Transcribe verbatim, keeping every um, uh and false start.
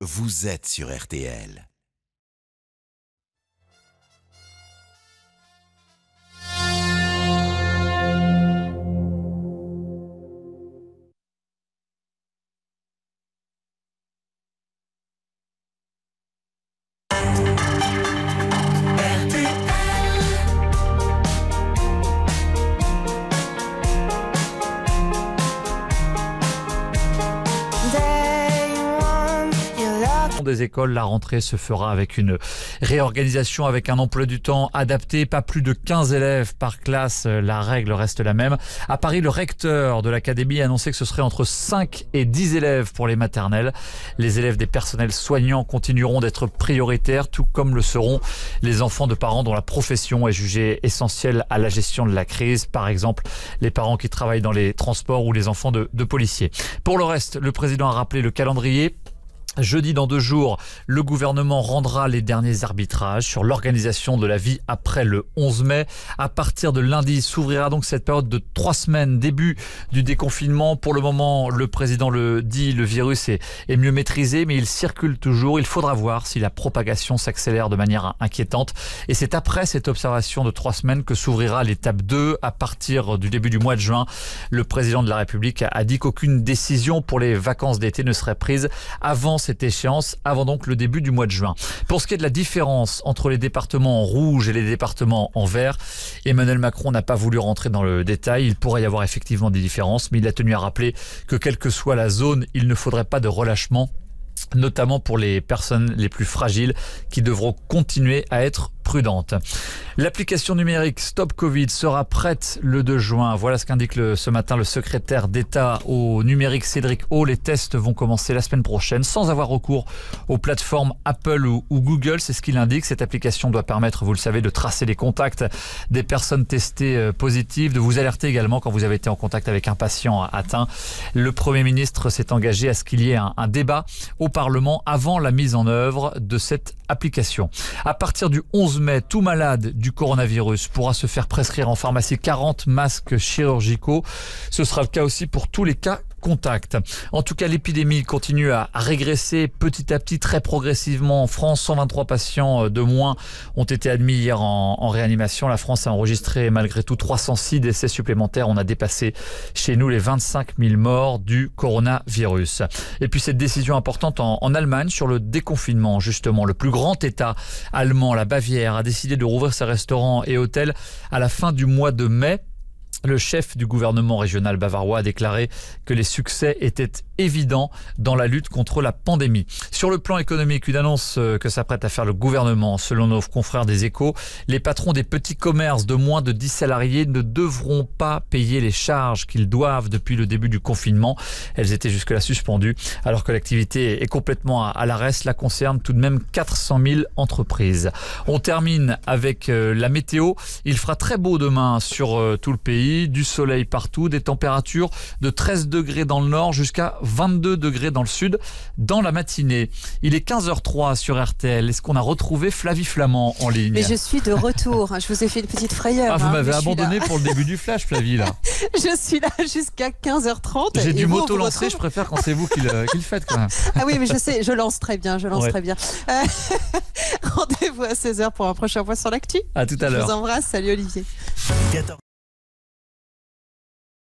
vous êtes sur R T L. Des écoles, la rentrée se fera avec une réorganisation, avec un emploi du temps adapté, pas plus de quinze élèves par classe, la règle reste la même. À Paris, le recteur de l'académie a annoncé que ce serait entre cinq et dix élèves pour les maternelles. Les élèves des personnels soignants continueront d'être prioritaires, tout comme le seront les enfants de parents dont la profession est jugée essentielle à la gestion de la crise, par exemple les parents qui travaillent dans les transports ou les enfants de, de policiers. Pour le reste, le président a rappelé le calendrier. Jeudi, dans deux jours, le gouvernement rendra les derniers arbitrages sur l'organisation de la vie après le onze mai. À partir de lundi, s'ouvrira donc cette période de trois semaines, début du déconfinement. Pour le moment, le président le dit, le virus est, est mieux maîtrisé, mais il circule toujours. Il faudra voir si la propagation s'accélère de manière inquiétante. Et c'est après cette observation de trois semaines que s'ouvrira l'étape deux. À partir du début du mois de juin, le président de la République a dit qu'aucune décision pour les vacances d'été ne serait prise avant cette échéance, avant donc le début du mois de juin. Pour ce qui est de la différence entre les départements en rouge et les départements en vert, Emmanuel Macron n'a pas voulu rentrer dans le détail. Il pourrait y avoir effectivement des différences, mais il a tenu à rappeler que quelle que soit la zone, il ne faudrait pas de relâchement, notamment pour les personnes les plus fragiles qui devront continuer à être prudente. L'application numérique Stop Covid sera prête le deux juin. Voilà ce qu'indique le, ce matin le secrétaire d'État au numérique Cédric O. Les tests vont commencer la semaine prochaine sans avoir recours aux plateformes Apple ou, ou Google. C'est ce qu'il indique. Cette application doit permettre, vous le savez, de tracer les contacts des personnes testées positives, de vous alerter également quand vous avez été en contact avec un patient atteint. Le Premier ministre s'est engagé à ce qu'il y ait un, un débat au Parlement avant la mise en œuvre de cette application. À partir du onze mai, tout malade du coronavirus pourra se faire prescrire en pharmacie quarante masques chirurgicaux. Ce sera le cas aussi pour tous les cas contact. En tout cas, l'épidémie continue à régresser petit à petit, très progressivement. En France, cent vingt-trois patients de moins ont été admis hier en, en réanimation. La France a enregistré malgré tout trois cent six décès supplémentaires. On a dépassé chez nous les vingt-cinq mille morts du coronavirus. Et puis cette décision importante en, en Allemagne sur le déconfinement, justement. Le plus grand État allemand, la Bavière, a décidé de rouvrir ses restaurants et hôtels à la fin du mois de mai. Le chef du gouvernement régional bavarois a déclaré que les succès étaient évidents dans la lutte contre la pandémie. Sur le plan économique, une annonce que s'apprête à faire le gouvernement. Selon nos confrères des Échos, les patrons des petits commerces de moins de dix salariés ne devront pas payer les charges qu'ils doivent depuis le début du confinement. Elles étaient jusque-là suspendues, alors que l'activité est complètement à l'arrêt. Cela concerne tout de même quatre cent mille entreprises. On termine avec la météo. Il fera très beau demain sur tout le pays. Du soleil partout, des températures de treize degrés dans le nord jusqu'à vingt-deux degrés dans le sud dans la matinée. Il est quinze heures trois sur R T L. Est-ce qu'on a retrouvé Flavie Flamand en ligne? Mais je suis de retour. Je vous ai fait une petite frayeur. Ah, vous hein, m'avez abandonné pour le début du flash, Flavie, là. Je suis là jusqu'à quinze heures trente. J'ai dû vous, m'auto-lancer, vous je préfère quand c'est vous qui le, qui le faites quand même. Ah oui, mais je sais, je lance très bien, je lance Ouais. très bien. Euh, Rendez-vous à seize heures pour un prochain point sur l'actu. À tout à l'heure. Je vous embrasse, salut Olivier.